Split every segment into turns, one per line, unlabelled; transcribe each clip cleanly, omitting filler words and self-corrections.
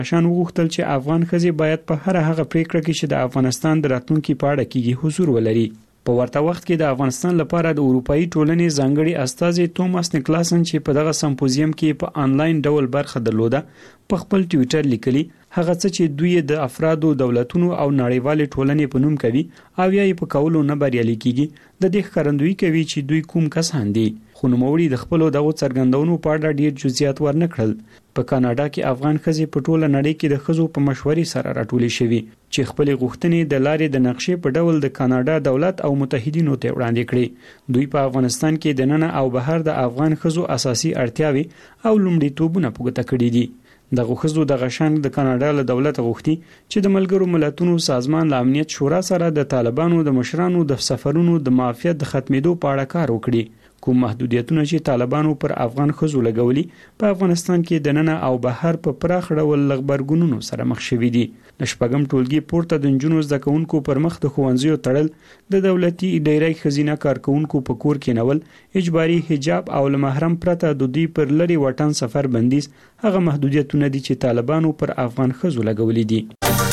شان وغوښتل چې افغان ښځې باید په هر هغه پریکړه کې چې د افغانستان د راتلونکي په اړه کېږي حضور ولري. په ورته وخت کې د افغانستان لپاره د اروپאי ټولنې ځانګړي استازي توماس نیکلاسن چې په دغه سمپوزیم کې په آنلاین ډول برخه درلوده په خپل ټوئیټر لیکلي هغه څه چې دوی د افرادو دولتونو او نړیوال ټولنې په نوم کوي او یا یې په کولو نه بریالي کیږي د دې ښکارندویي کوي چې دوی کوم کسان دي. خو نوموړي د خپل دغه څرګندونو په اړه ډیر جزئیات ورنکړل. په کاناډا کې افغان ښځې په ټوله نړۍ کې د ښځو په مشورې سره راټولې شوي چې خپل غوښتنې د لارې د نقشې په ډول د کاناډا دولت او متحدینو ته وړاندې کړې. دوی په افغانستان کې د ننه او بهر د افغان ښځو اساسي اړتیاوې او لومړیتوبونه په ګوته کړي دي. دغه ښځو د غشنګ د کاناډا له دولت غوښتي چې د ملګرو ملتونو سازمان له امنیت شورا سره د طالبانو د مشرانو د سفرونو د معافیت د ختمېدو په اړه کار وکړي. کوم محدودیتونه چې طالبانو پر افغان ښځو لګولي په افغانستان کې د ننه او بهر په پراخ ډول لغبرګونونو سره مخ شوي دي. د شپږم ټولګي پورته د نجونو زده کوونکو پر مخ د ښوونځیو تړل، د دولتي ډیری ښځینه کارکونکو په کور کې نول، اجباري حجاب او له محرم پرته د دوی پر لري وطن سفر بندیز هغه محدودیتونه دي چې طالبانو پر افغان ښځو لګولي دي.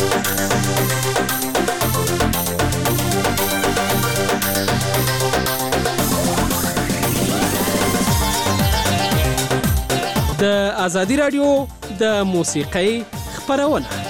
د ازادي رادیو د موسیقۍ خپرونه.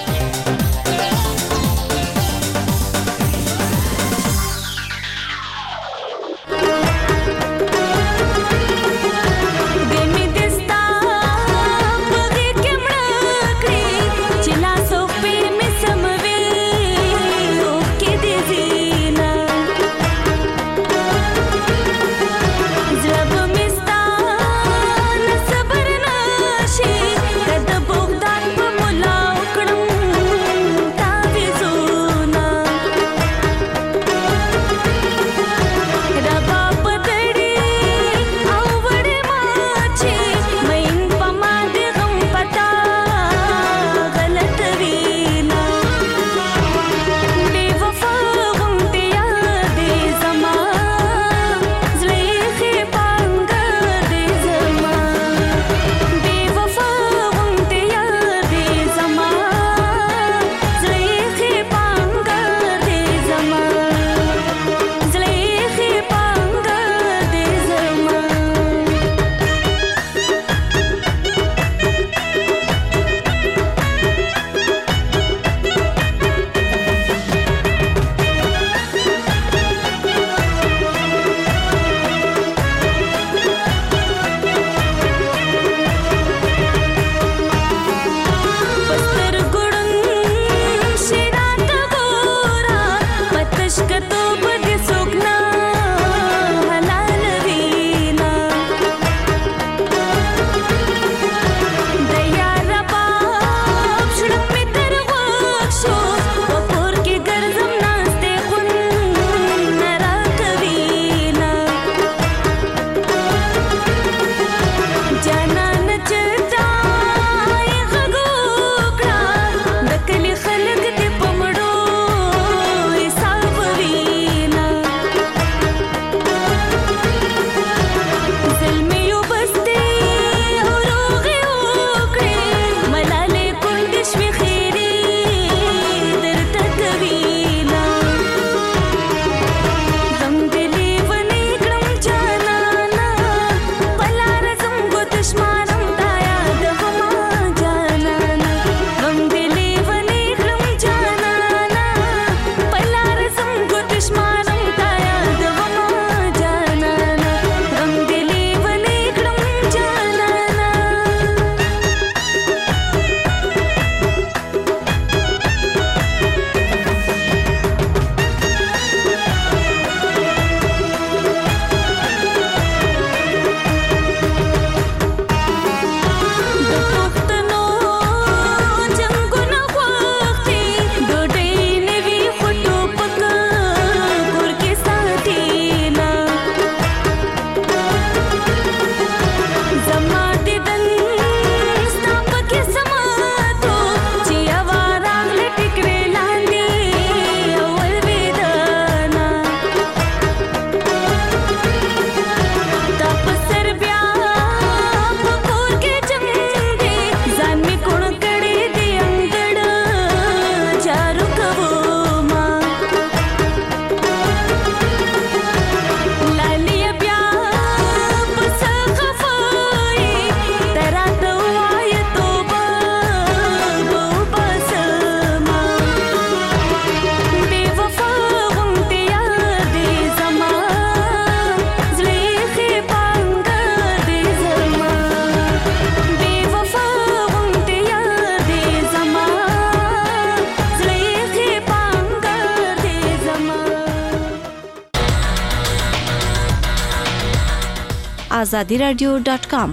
صبر نشي د بغداد په ملاو کړم azadiradio.com.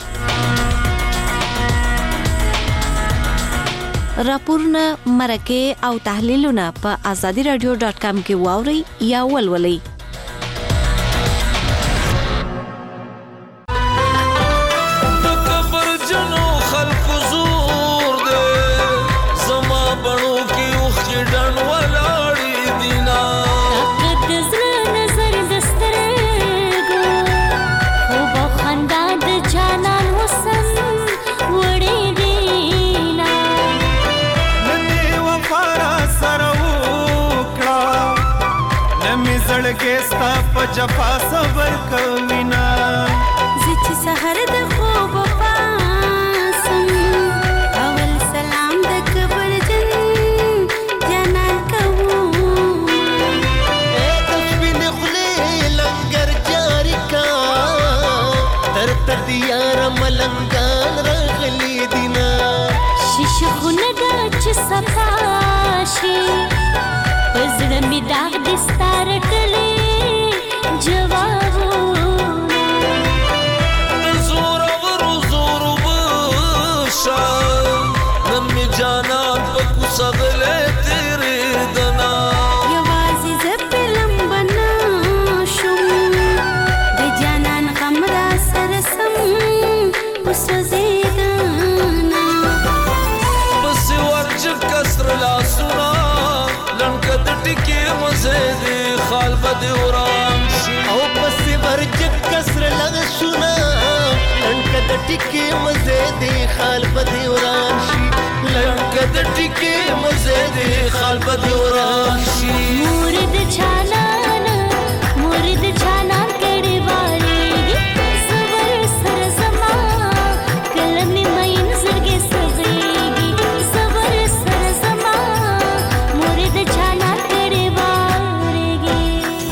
راپورونه، مرکې او تحلیلونه په azadiradio.com کې واورئ یا ولولئ.
ستا په جفا صبر کوینا
زچ سحر د خوب پاسم اول سلام د کبر جن جنان کوو
تخبین خلی لنگر جاری کا تر تدیار ملنگان رغلی دینا
شش خونگا چ صفاشی پزړه می داغ دستار کلی جوابونه
زور بشا نن می جانان پکو سغله تیرې دنا
یوازې زپلم بنا شوم د جانان غم را سره سم وسوځېدنا
بس ورج کسر لا سنا لنکد ټکی مزه دی خال بد وران شي او بس ورج کسر لغ سنا لنکد ټکی مزه دی خال بد وران شي لنکد ټکی مزه دی خال بد وران شي
مورد چالان کړي واري صبر سر زما کلمې مې زړګي سغيږي صبر سر زما مورد چالان کړي واري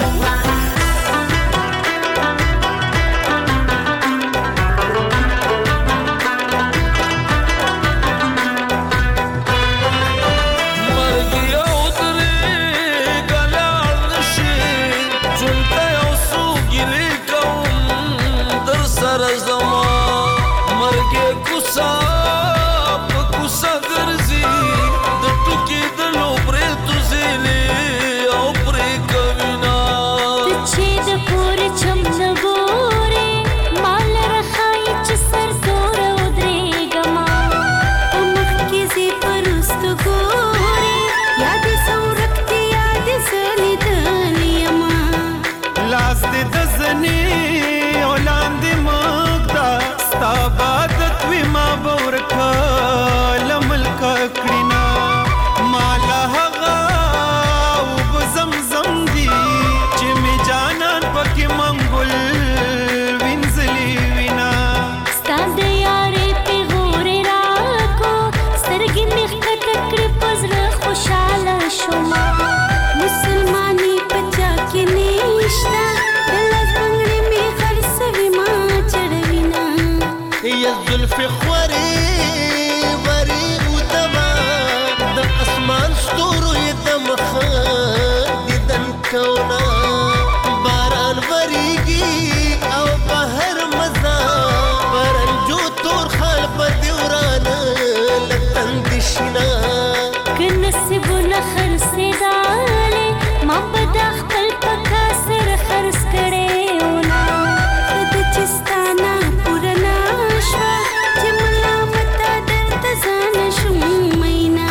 مرګ یو درې ګلال نشي چونته یو سوګلی کوم در سر زما مرګ کوسا په کوسا ګرځي د ټوکی د لوبرې توزیلې او پرې کوینا
چې د پور چم نګوري مال رخای چې سر تور ودرېګما مخ کې زی پرست ګوري یاد سورکتی یاد زلی دلیما
لاس دې د زنی اولان دې مقدا ستا عبادت وی ما بورکا لملک کړینا مالا هغه وب زمزم دی چې می جانان پکې منګل وینځلی وینا
ستاد یارې په غورې راکو سترګې مخ کټکړې پزړه خوشاله شوما مسلمانی پچا کې نشتا دلس بنگړې می خرڅوي ما چړوینا
یا زلف خوري وری ودما د اسمان ستورو یې د مخه دیدن کونا باران وریږي او بهر مزا پرنجو تور خال په دیوران لتن دشنا
کنسبونه خرڅېدالې ما په د خپل پکا سر خرڅ کړې ونا د چستانا پورنا شوا چې ملامت درته ځان شوم مینا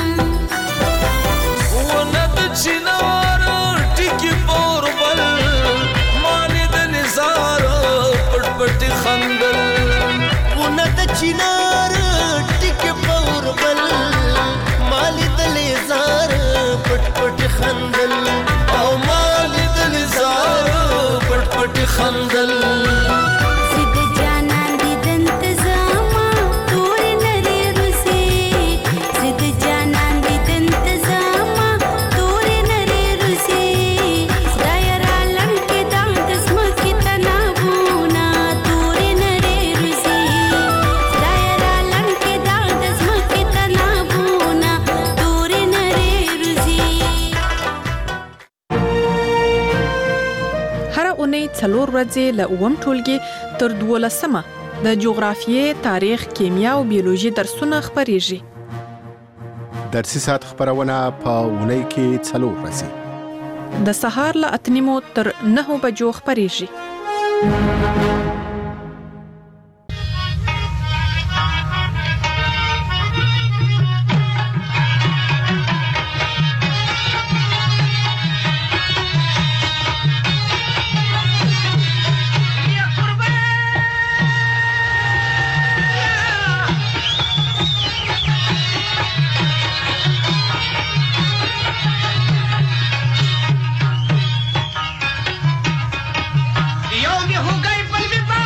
ونه د چنار ټکی پوربل مالې د نزار پټ پټ خندل ونه د چنار ټکی پوربل مالې د نزار پټ پټ خندل او مالې د نزار پټ پټ خندل
زد جانان دي دنت زما تور نری روزي زد جانان دي دنت زما تور نری روزي دایرا لن کې دام دسم کې تنابونا تور نری روزي دایرا لن کې دام دسم کې تنابونا تور نری روزي
هر اونۍ څلور ورځې له اووم ټولګي تر 12 د جغرافیې، تاریخ، کیمیا او بیولوژي درسونه خپرېږي.
درسي ساعت خبرونه په اونۍ کې 4 ورځې
د سهار له 8 تر 9 بجو خپرېږي.
Yo, viejo, gay, palmi,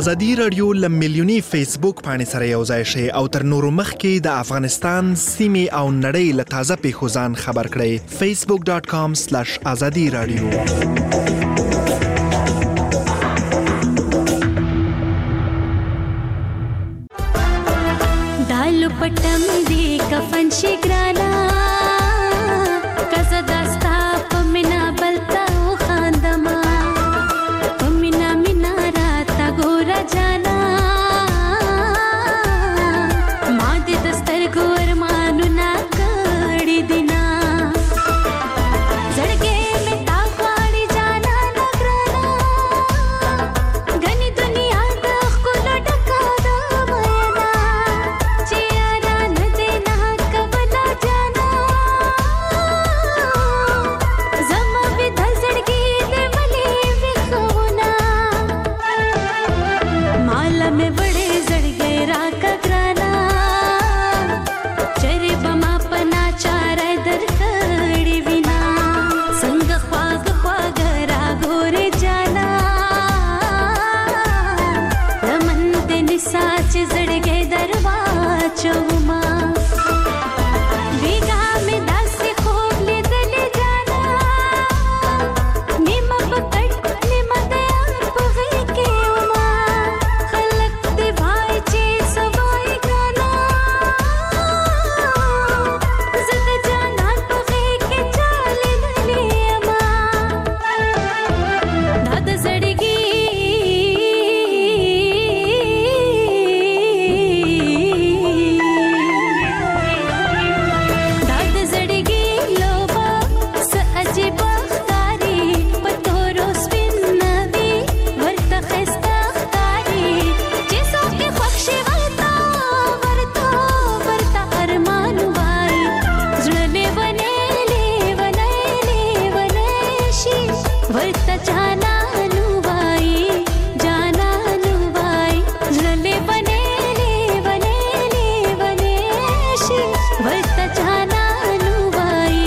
ازادي رادیو لمیلیونی فیسبوک باندې سره یو ځای شي او تر نورو مخکې د افغانستان سیمې او نړۍ له تازه پیښو ځان خبر کړئ. facebook.com/azadi radio.
دالو پټم دی کفن شګرانا کزه داستا پمنا بلتا خاندما پمنا مینا راتا ګورا جانا ما دې دستر ګور مانو نا کړي دینا زړګې مې تا غواړي جانا نګرانا غني دنیا د خپل ډکا د مینا چیرې نه دینا کبلا جانا زما به د زړګې دې ملي وخونا مال مې وړې زړګې را کګرانا چرې بما پنا چارې درکړې وینا څنګه خواږه خواږه را ګورې جانا لمن دې نساچ زړګې درواچوما بیګا مې داسې خوب لیدلې جانا نیمه پکړ نیمه د یار په غېږ کې وما خلک دې وایي چې سوای ګرانا زه د جانان په غېږ کې چالېدلې یما دا د زړګي دا د زړګي لوبه څه عجیبه ښکاري په تورو سپین نوي ورته ښایسته ښکاري چې څوک یې خوښ شي ورته ارمان وایي زړه لیونی شي ورته جانانو وایي زړه لیونی شي ورته جانانو وایي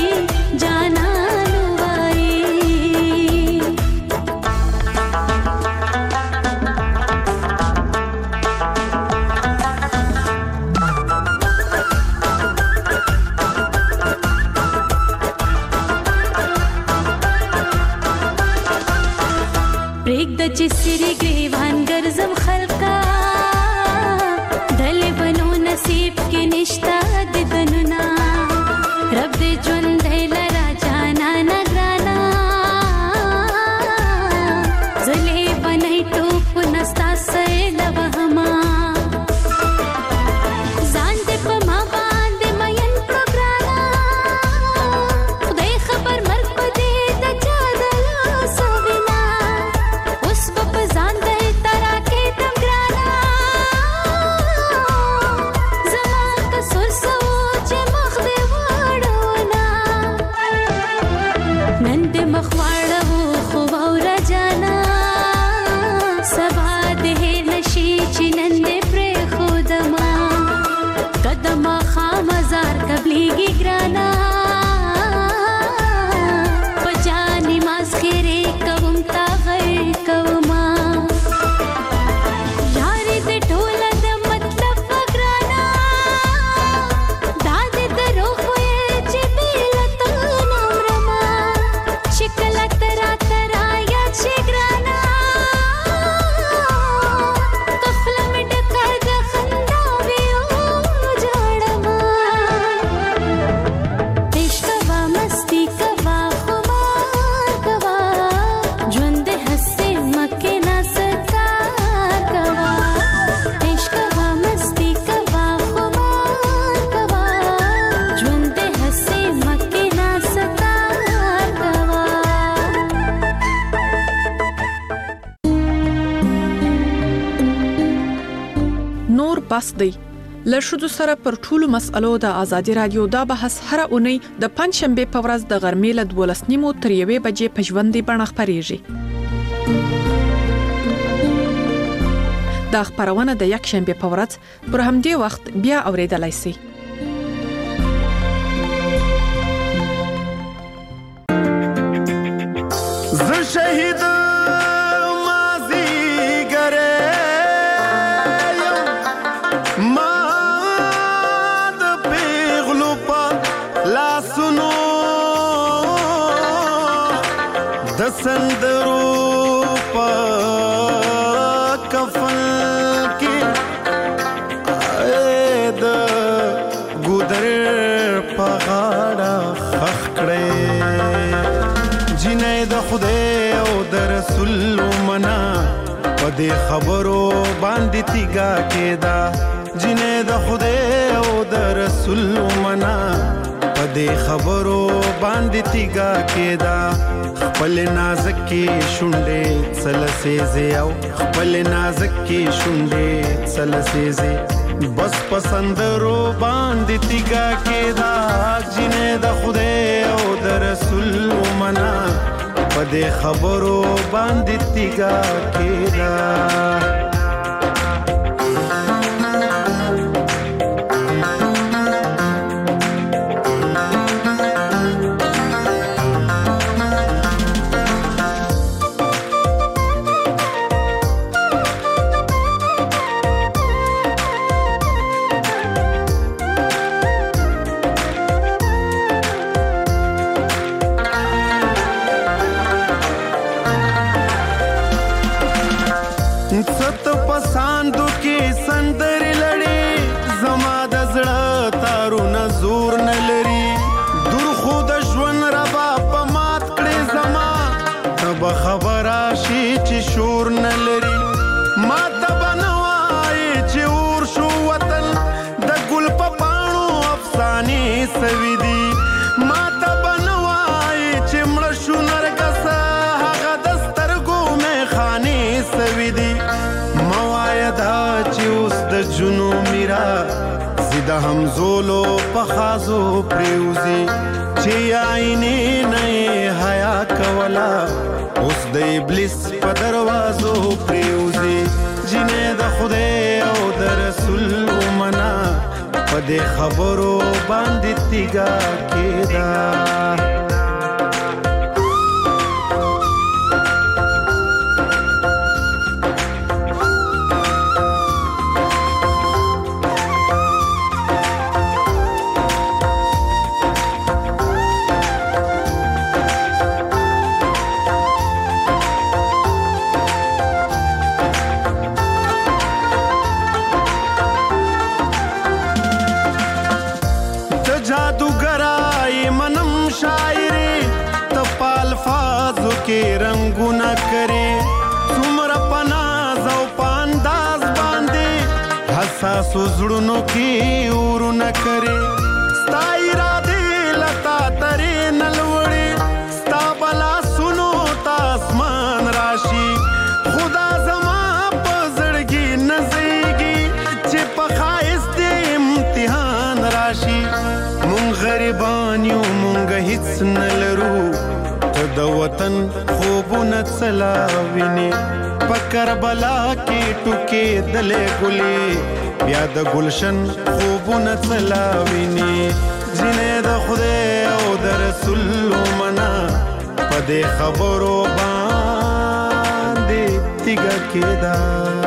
پرېږده چې سرې ګریوان ګرځم خلقا دلې بنو نصیب کې نشتا د دنونه رب دې ژوندی لرا جانا نګرانا زلې بنۍ ټوپ نستا سیله وهما ځان دې په ما باندې مین کړو ګرانا خدای خبر مرګ په دې د چا د لاسو وینا اوس به په ځان دې ترا کې دم ګرانا زما قصور سوچ مخ دې واړونه نن دې مخ واړو خو واوره جانا سبا دې نشي چې نن دې پرېښودما قدمه خامزار قبلېږي ګرانا په جانې ماسخېرې کوم تا غیر کوما یارې دې ټوله د مطلب وه ګرانا دا دې دروغ ویل چې بې له تا نه مرمه چې کله ته راته رایاد شې ګرانا که خوله مې ډکه د خندا وي وژاړمه عشق کوه مستی کوه خمار کوه ژوند دې هسې مکې نه ستار کوه عشق کوه مستی کوه خمار کوه ژوند دې هسې مکې نه ستار کوه
نور بس دی له ښځو سره پر ټولو مسألو د ازادي رادیو دا بحث هره اونۍ د پنځشنبې په ورځ د غرمې له 12:30 تر 1 بجې په ژوندۍ بڼه خپرېږي. دا خپرونه د یکشنبې په ورځ پر همدې وخت بیا اوریدلای شئ.
زه شهید مازی ګره سندرو په کفن کې د ګودر په غاړه خخ کړې جنې د خدای او د رسول منا په دې خبرو باندې تیګا کېدا جنې د خدای او د رسول منا په دې خبرو باندې تیګا کېدا خپل نازکې شونډې څلسېزې او خپل نازکې شونډې څلسېزې بس پسندرو باندې تیګا کېدا جنې د خدای او د رسول منا په دې خبرو باندې تیګا کېدا ست پساندو کې سندر لړې زما د زړه تارونه زور نه لري دور خو د ژوند ربا په مات کړې زما تب خبره شي چې شور نه لري ما ته به نه وایې چې اور شو وطن د ګل په پاڼو افسانې سوي دي ما ته به نه وایې چې مړه شو نرګسه هغه د سترګو میخانې سوي دي دا چې اوس د جنو میرا زیده همزولو په خازو پریوزي چې آینې نه حیا کولا اوس د ابلیس په دروازو پریوزي جنې د خدای او د رسول منا په دې خبرو باندې تیګا کېدا کې رنگونه کرے څومره پناز او پانداز باندې حساس زړونو کې اورونه کرے ستا اراده لتا ترې نلوړې ستا بلا سنو تاسمان راشي خدا زما په زړګي نزيږي چې په خایست امتحان راشي مونږ غریبان یو مونږ هیڅ نه لرو د وطن خوبونه څلاوینې په کربلا کې ټوکې دلې ګلې بیا د گلشن خوبونه څلاوینې جنې د خدای او د رسول منا په دې خبرو باندې تیګا کېدا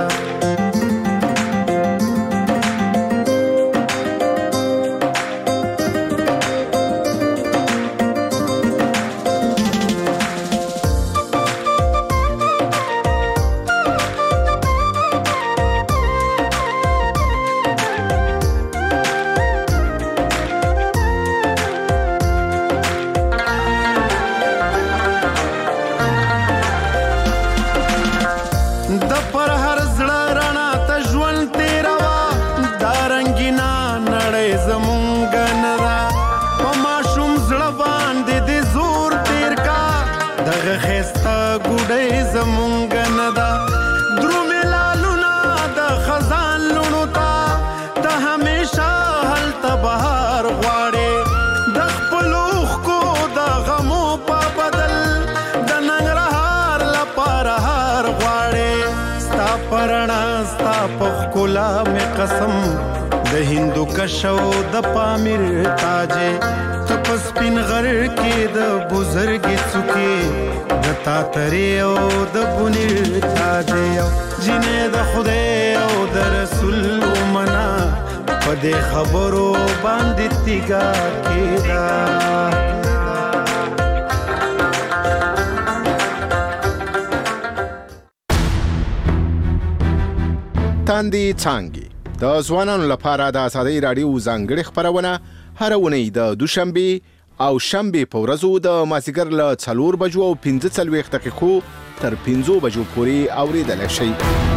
زمونږ نه دا درومې لالونه د خزان لونو ته ته همیشه هلته بهار غواړې د خپلو اوښکو د غمو په بدل د ننګرهار لپاره هار غواړې ستا په رڼا ستا په ښکلا مې قسم د هندوکش او د پامیر تاجې ته په سپین غر کې د بزرګې څوکې د تاترې او د بونیر تاجې جنې د خدای او د رسول منا په دې خبرو باندې تیګا کېدا
وطن دی څانګې د ځوانانو لپاره د ازادي رادیو ځانګړي خبرونه هر اونۍ د دوشنبه او شنبه په ورځو د مازیګر له 4 بجو او 15 دقیقو تر 5 بجو پورې اوریدل شي.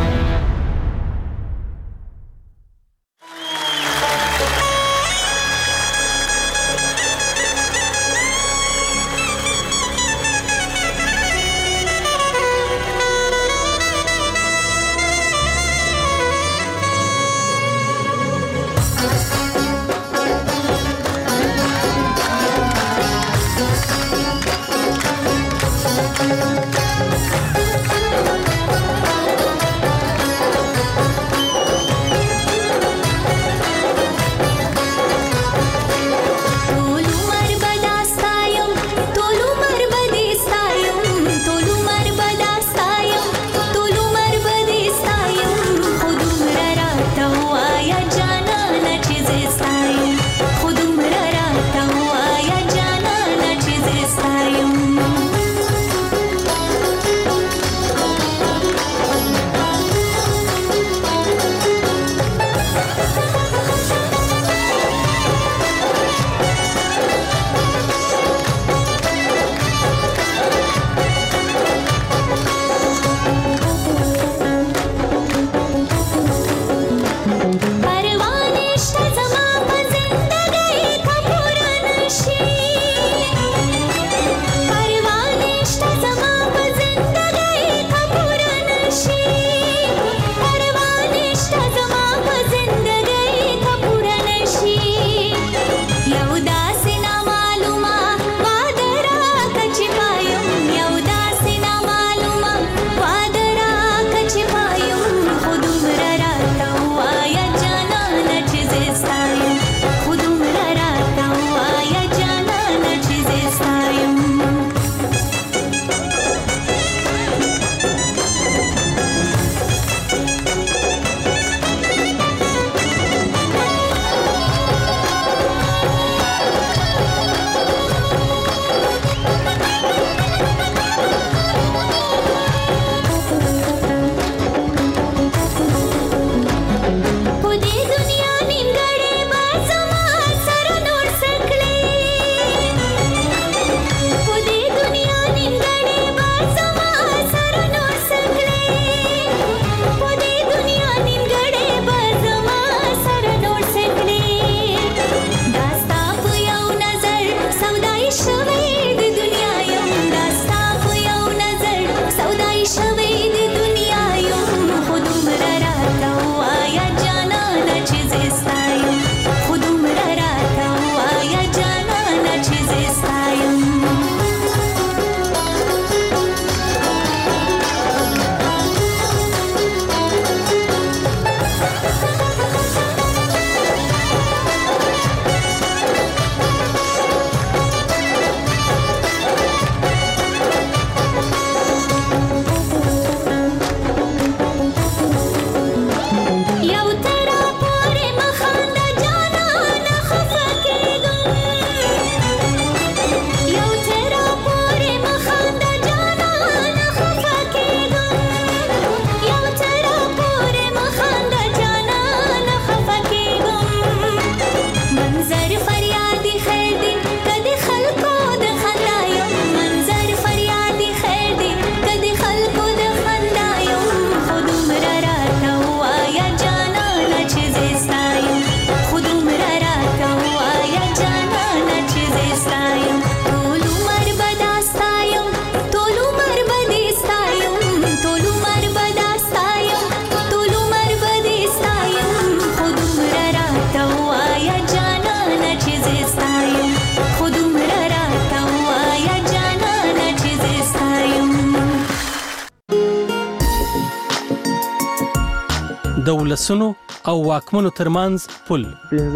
د ولسونو او واکمنو ترمنځ پل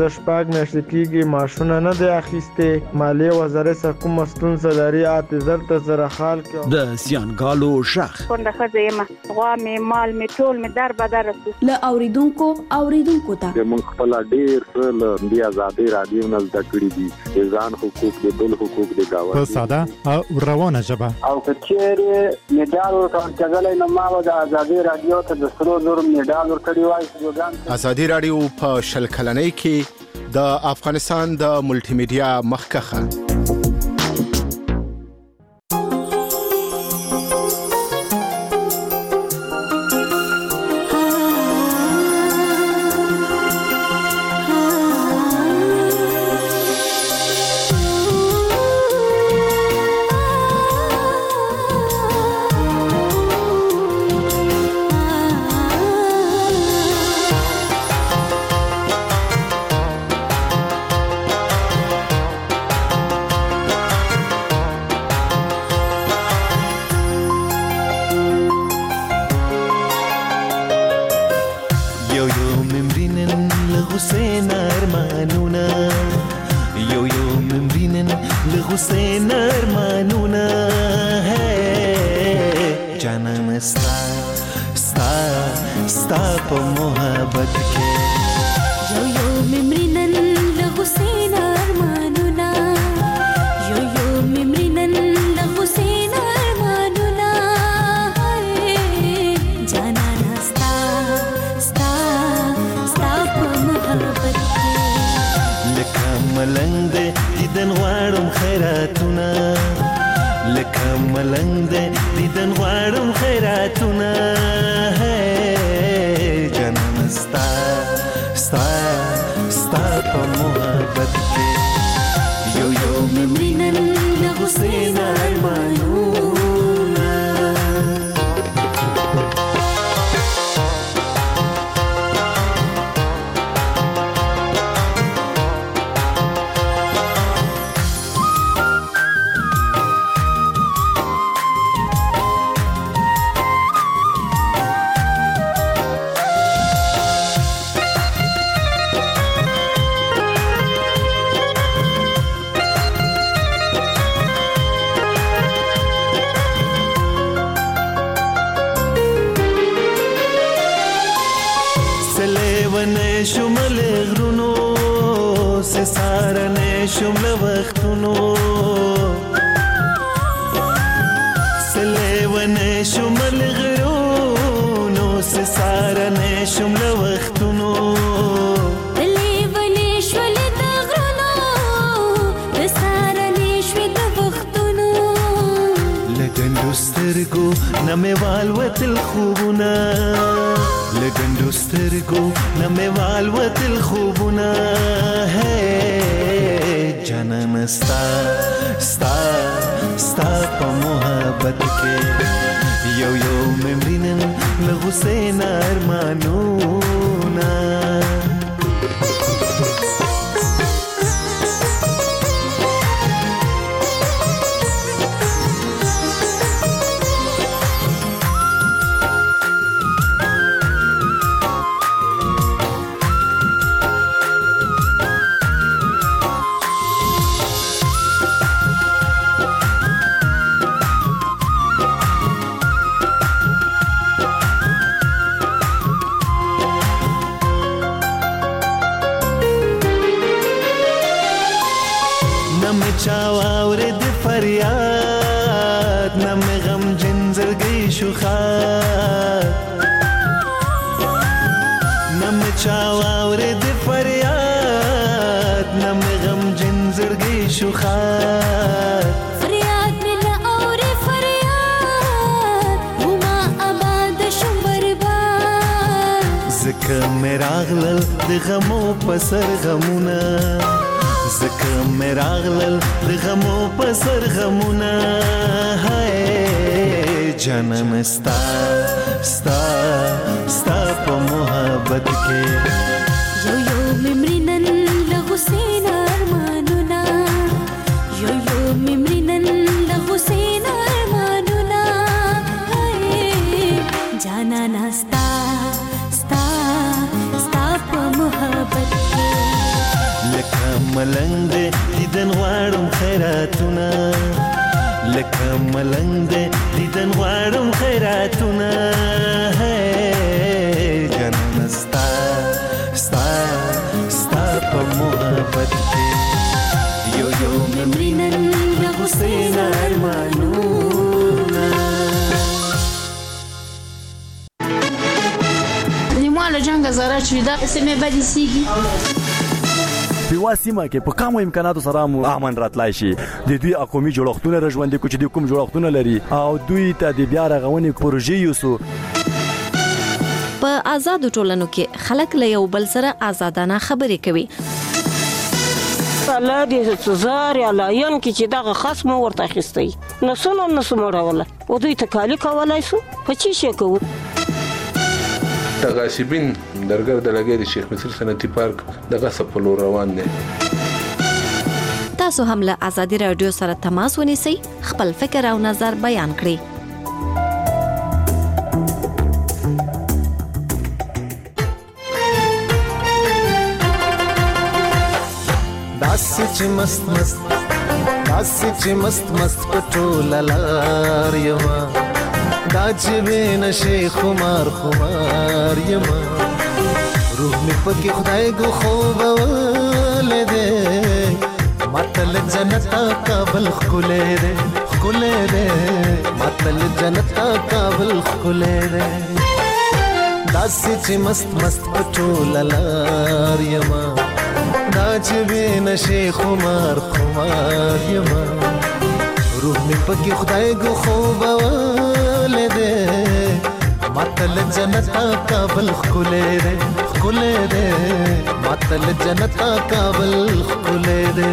15 میاشتې کېږي ماشونه نه دی اخیسته مالیه وزارت سره کوم ستونزه لري اته زر سره حال کې
د زیانګالو شخ
څنګه خزه غوا مې مال مې ټول مې در بدر
ل اوریدونکو ته
موږ خپل ډیر څه د ازادي رادیو نه زده کړی دي ځان حقوق د بل حقوق د گاوند
په ساده او روانه ژبه
او کچېره میډال ورکول کېدل نو ما د ازادي رادیو ته د سرو زر میډال
کړي وای ویډیوګان.
ازادي رادیو په شل کلنۍ کې د افغانستان د ملټي میډیا مخکخه
حسین ارمانونه ہے جانان ستا په محبت کې
یو یو ممرینن له حسین ارمانونه یو یو ممرینن له حسین ارمانونه جانان ستا په محبت کې
لکه ملنګ دیدن غواړم خیراتونه لکه ملنګ دیدن غواړم خیراتونه جانان ستا په محبت کې یو یو ممرینن له حسین ارمانونه شمل غرونو سسارنه شمل وختونو سلیونه شمل غرونو سسارنه شمل وختونو
لیونه شمل غرونو سسارنه شمل وختونو
لګندو سترګو نمه والوت الخوبونه لګندو سترګو نمه والوت الخوبونه جانان ستا په محبت کې یو یو ممرینن له حسین ارمانونه چاواورد فریاد نم غم جنزرگی شوخات نم چاواورد فریاد نم غم جنزرگی شوخات
فریاد ملا اور فریاد هما آباد شم برباد
زکه مراغلل د غمو پسر غمونه زکه مراغلل د غمو پسر غمونه جانان ستا په محبت کې
یو یو ممرینن له حسین ارمانونه یو یو ممرینن له حسین ارمانونه جانان ستا په محبت کې
لکه ملنګ دیدن غواړم خیراتونه لکه ملنګ دیدن غواړم خیراتونه جانان ستا په محبت کې یو یو ممرینن له حسین ارمانونه
مال جنگ زاره چې دا سمې بدې سیږي
په واسمه کې په کومو امکاناتو سره مو امن راتلای شي د دوی اقومي جوړښتونه رژوندې کو چې د کوم جوړښتونه لري او دوی ته د بیا رغونې پروژې یوسو
په آزادو ټولنو کې خلک له یو بل سره آزادانه خبرې کوي
الله دې زار یا لاین کې چې دغه خصم ورته اخیستی نسونه نسمړوله او دوی تکالی کولای سو په چی شي کوو
تغاسبین درګر د لګې د شیخ مصر صنعتي پارک دغه سپلو روان دي
تاسو هم له آزادي رادیو سره تماس ونیسئ خپل فکر او نظر بیان کړئ
داسې چې مست مست پټول لار یما دا چې نشي خمار یما روح می پکې خدای کو خوب ولده متل جنت کابل خله ده متل جنت کابل خله ده داسې چې مست پټول لار یما دا چې نشي خمار یما روح می پکې خدای کو خوب ولده متل جنت کابل خله ده متل جنت کابل خله ده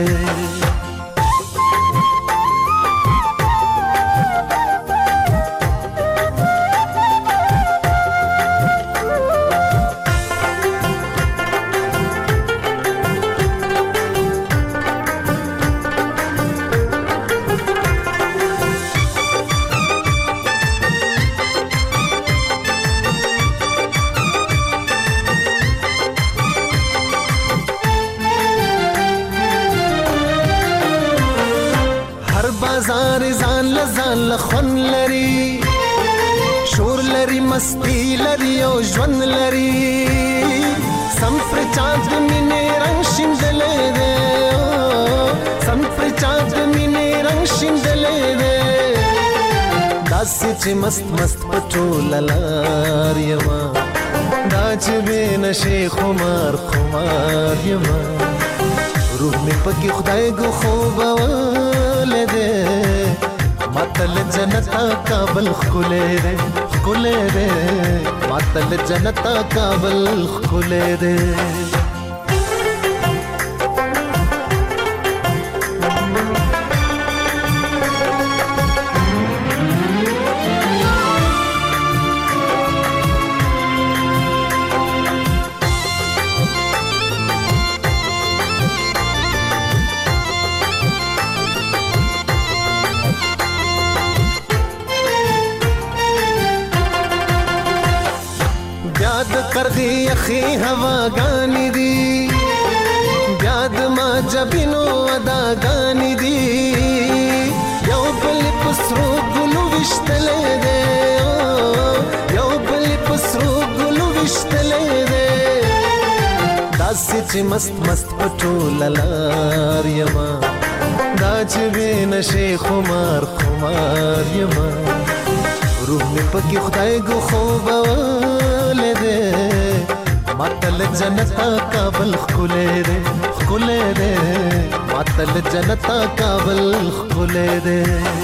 خون لري شور لري مستی لري او ژوند لري سم پر چاند مینه رنگ شیندلې ده سم پر چاند مینه رنگ شیندلې ده داسې چې مست پټول لار یما دا چې نشي خمار یما روح می پکې خدای کو خوب ولده متل جنت کابل خله ده متل جنت کابل خله ده کرغی اخی ہوا گانی دی بیاد ما جبینو ادا گانی دی یو بلی پسرو گلو وشتلے دے یو بلی پسرو گلو وشتلے دے داسی چی مست پٹول لار یما دا چی نشی خمار یما روح می پکی خدای گو خوب ولده متل جنت کابل خله ده متل جنت کابل خله ده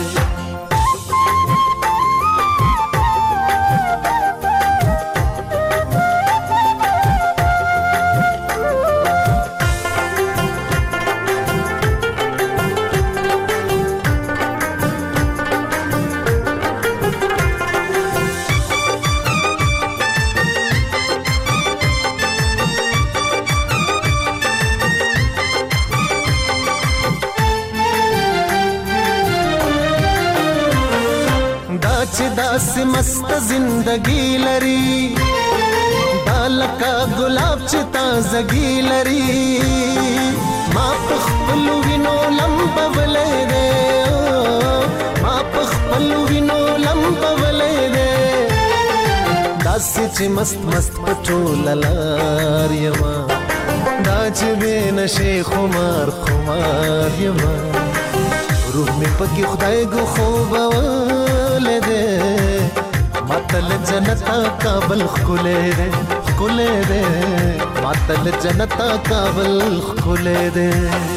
داسې مست زندگی لري دالکا گلاب چې تازگی لري ما پخپل وینو لمبولې ده ما پخپل وینو لمبولې ده داسې چې مست پټول لار یما دا چې نشي خمار یما روح می پکې خدای کو خوب ولده متل جنت کابل خله ده خلې دې ماتل جنت کابل خلې دې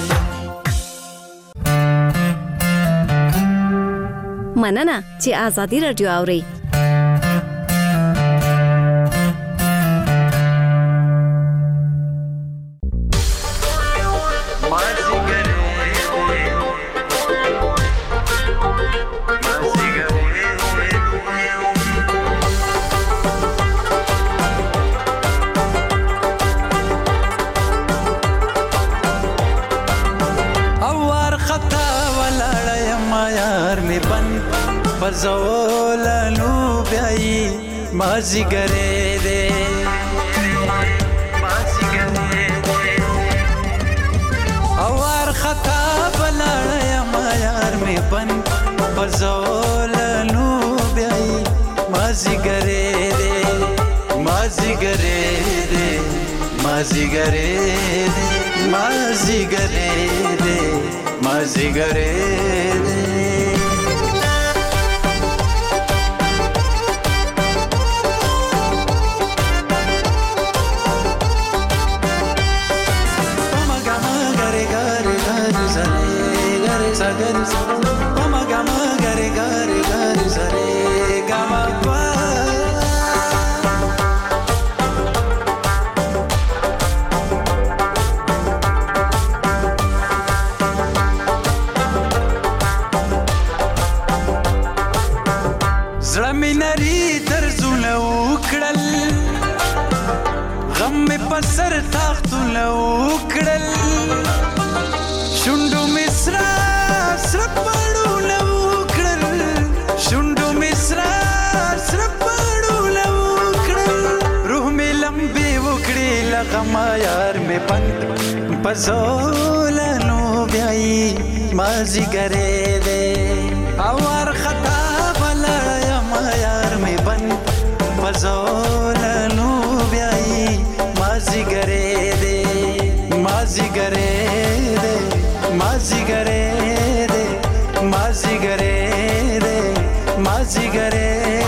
مننه چې آزادي رادیو اوري.
زولانو بیاي مازی ګرې دې اوار خطا بلاړ ما یار می بن زولانو بیاي مازی ګرې دې مازی ګرې دې مازی ګرې دې مازی ګرې دې مازی ګرې دې سر تاخت لو کړل شوندو مصرا سر پړو لو کړل شوندو مصرا سر پړو لو کړل روح می لمبي وکړي لغما یار می پند پزولانو بیاي مازی ګرې دې اور خطا بلا ما یار می پند پزولانو بیاي مازی ګرې دې مازی ګرې دې مازی ګرې دې مازی ګرې دې مازی ګرې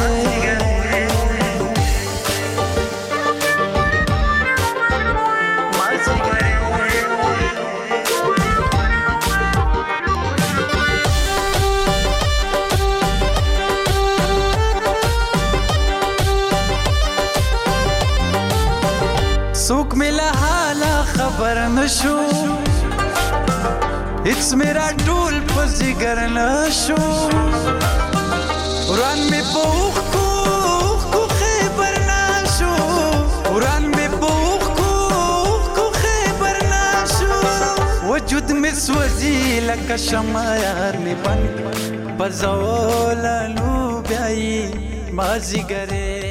سوک ملا حالا خبر نشو اټس میرا ټول پزګر نشو وران می پوخ کو خبر نشو وران می پوخ کو خبر نشو وجود می سوځي لکه شمع یار می بن پزولانو بیاي مازی ګرې